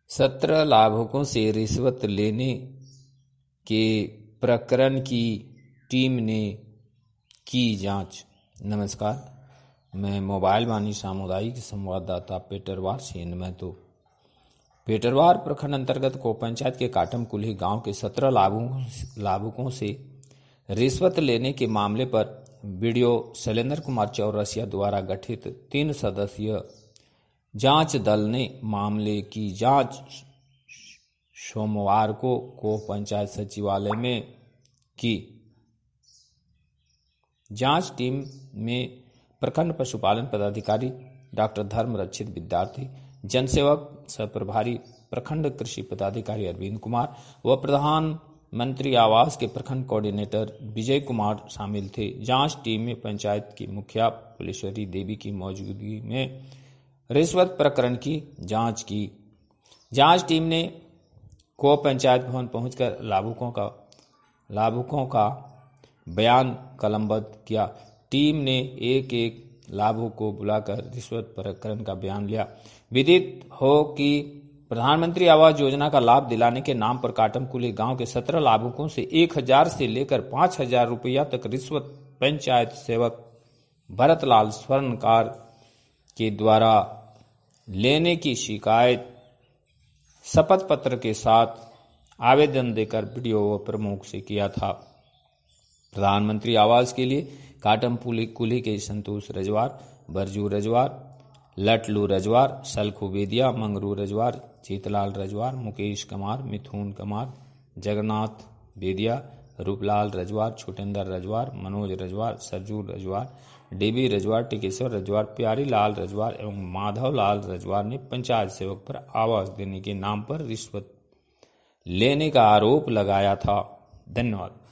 17 लाभुकों से रिश्वत लेने के प्रकरण की टीम ने की जांच। नमस्कार, मैं मोबाइल वाणी सामुदायिक संवाददाता पेटरवार से महतो। पेटरवार प्रखंड अंतर्गत को पंचायत के काटम कुल्ही गांव के 17 लाभुकों से रिश्वत लेने के मामले पर बीडीओ शैलेंद्र कुमार चौरसिया द्वारा गठित 3 सदस्यीय जांच दल ने मामले की जांच सोमवार को पंचायत सचिवालय में की। जांच टीम में प्रखंड पशुपालन पदाधिकारी डॉक्टर धर्मरक्षित विद्यार्थी, जनसेवक सह प्रभारी प्रखंड कृषि पदाधिकारी अरविंद कुमार व प्रधानमंत्री आवास के प्रखंड कोऑर्डिनेटर विजय कुमार शामिल थे। जांच टीम में पंचायत की मुखिया फुलेश्वरी देवी की मौजूदगी में रिश्वत प्रकरण की जांच की। जांच टीम ने को पंचायत भवन पहुंचकर लाभुकों का बयान कलमबद्ध किया। टीम ने एक लाभुक को बुलाकर रिश्वत प्रकरण का बयान लिया। विदित हो कि प्रधानमंत्री आवास योजना का लाभ दिलाने के नाम पर काटमकुली गांव के 17 लाभुकों से 1000 से लेकर 5000 रुपया तक रिश्वत पंचायत सेवक भरतलाल स्वर्णकार के द्वारा लेने की शिकायत शपथ पत्र के साथ आवेदन देकर बीडीओ व प्रमुख से किया था। प्रधानमंत्री आवास के लिए काटम कुली के संतोष रजवार, बरजू रजवार, लटलू रजवार, सलखू बेदिया, मंगरू रजवार, जीतलाल रजवार, मुकेश कुमार, मिथुन कुमार, जगन्नाथ बेदिया, रूपलाल रजवार, छोटेंद्र रजवार, मनोज रजवार, सरजू रजवार, डीबी रजवार, टिकेश्वर रजवार, प्यारी लाल रजवार एवं माधव लाल रजवार ने पंचायत सेवक पर आवास देने के नाम पर रिश्वत लेने का आरोप लगाया था। धन्यवाद।